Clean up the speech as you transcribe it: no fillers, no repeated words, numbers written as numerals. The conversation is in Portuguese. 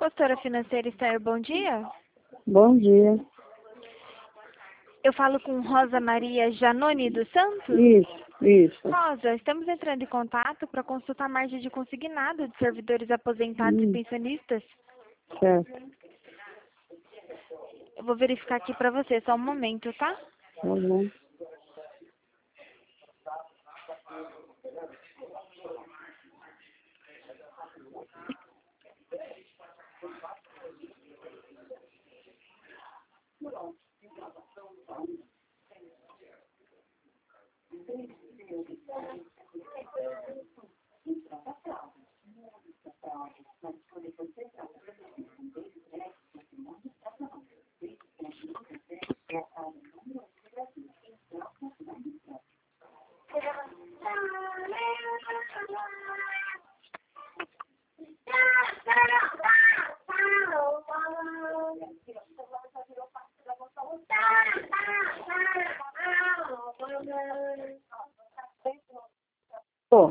Consultora financeira Esther, bom dia. Bom dia. Eu falo com Rosa Maria Janone dos Santos? Isso. Rosa, estamos entrando em contato para consultar a margem de consignado de servidores aposentados e pensionistas. Certo. Eu vou verificar aqui para você, só um momento, tá? Tá bom. Pô.